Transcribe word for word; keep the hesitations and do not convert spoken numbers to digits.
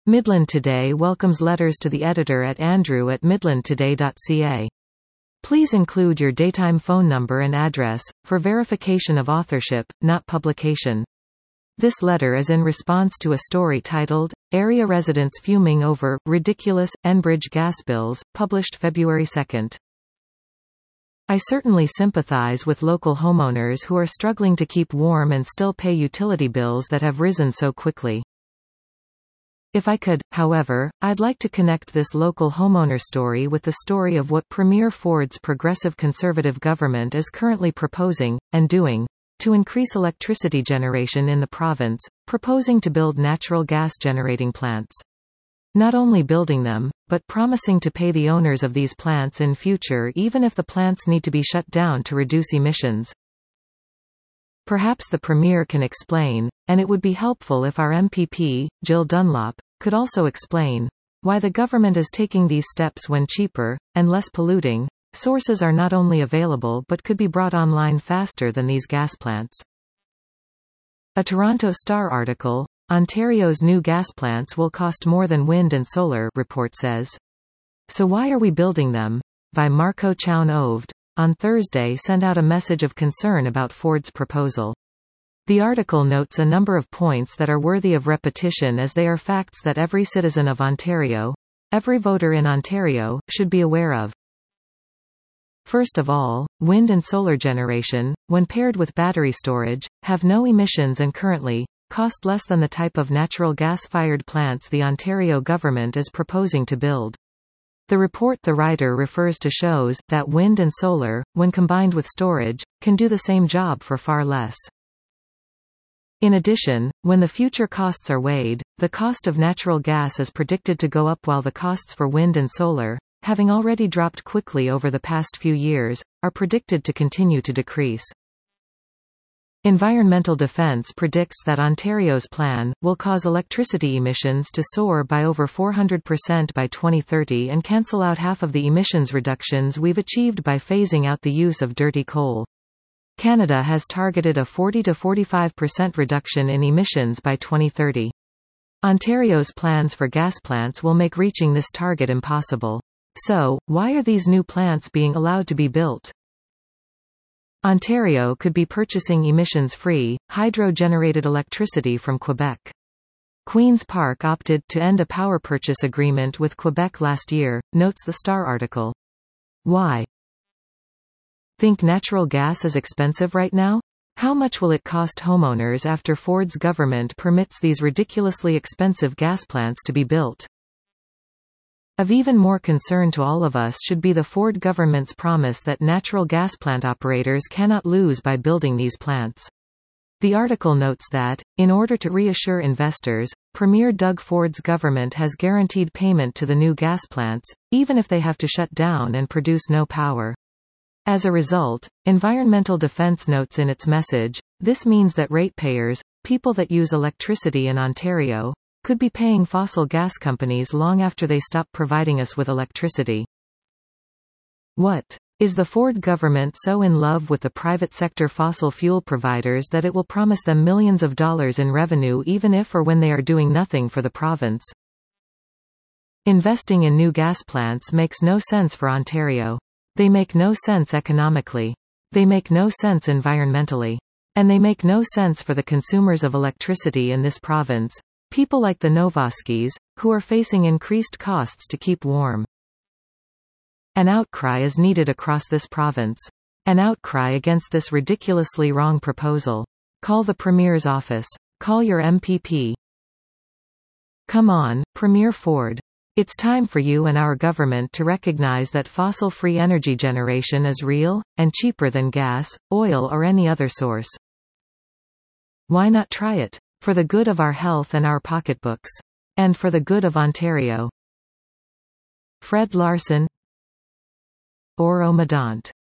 Midland Today welcomes letters to the editor at andrew at midland today dot c a. Please include your daytime phone number and address, for verification of authorship, not publication. This letter is in response to a story titled, Area Residents Fuming Over Ridiculous Enbridge Gas Bills, published February second. I certainly sympathize with local homeowners who are struggling to keep warm and still pay utility bills that have risen so quickly. If I could, however, I'd like to connect this local homeowner story with the story of what Premier Ford's progressive conservative government is currently proposing, and doing, to increase electricity generation in the province, proposing to build natural gas generating plants. Not only building them, but promising to pay the owners of these plants in future even if the plants need to be shut down to reduce emissions. Perhaps the Premier can explain, and it would be helpful if our M P P, Jill Dunlop, could also explain, why the government is taking these steps when cheaper, and less polluting, sources are not only available but could be brought online faster than these gas plants. A Toronto Star article, Ontario's new gas plants will cost more than wind and solar, report says. So why are we building them? By Marco Chown Oved, on Thursday sent out a message of concern about Ford's proposal. The article notes a number of points that are worthy of repetition as they are facts that every citizen of Ontario, every voter in Ontario, should be aware of. First of all, wind and solar generation, when paired with battery storage, have no emissions and currently, cost less than the type of natural gas-fired plants the Ontario government is proposing to build. The report the writer refers to shows that wind and solar, when combined with storage, can do the same job for far less. In addition, when the future costs are weighed, the cost of natural gas is predicted to go up while the costs for wind and solar, having already dropped quickly over the past few years, are predicted to continue to decrease. Environmental Defence predicts that Ontario's plan will cause electricity emissions to soar by over four hundred percent by twenty thirty and cancel out half of the emissions reductions we've achieved by phasing out the use of dirty coal. Canada has targeted a forty to forty-five percent reduction in emissions by twenty thirty. Ontario's plans for gas plants will make reaching this target impossible. So, why are these new plants being allowed to be built? Ontario could be purchasing emissions-free, hydro-generated electricity from Quebec. Queen's Park opted to end a power purchase agreement with Quebec last year, notes the Star article. Why? Think natural gas is expensive right now? How much will it cost homeowners after Ford's government permits these ridiculously expensive gas plants to be built? Of even more concern to all of us should be the Ford government's promise that natural gas plant operators cannot lose by building these plants. The article notes that, in order to reassure investors, Premier Doug Ford's government has guaranteed payment to the new gas plants, even if they have to shut down and produce no power. As a result, Environmental Defence notes in its message, this means that ratepayers, people that use electricity in Ontario, could be paying fossil gas companies long after they stop providing us with electricity. What? Is the Ford government so in love with the private sector fossil fuel providers that it will promise them millions of dollars in revenue even if or when they are doing nothing for the province? Investing in new gas plants makes no sense for Ontario. They make no sense economically. They make no sense environmentally. And they make no sense for the consumers of electricity in this province. People like the Novoskis, who are facing increased costs to keep warm. An outcry is needed across this province. An outcry against this ridiculously wrong proposal. Call the Premier's office. Call your M P P. Come on, Premier Ford. It's time for you and our government to recognize that fossil-free energy generation is real, and cheaper than gas, oil or any other source. Why not try it? For the good of our health and our pocketbooks. And for the good of Ontario. Fred Larson. Oro Medant.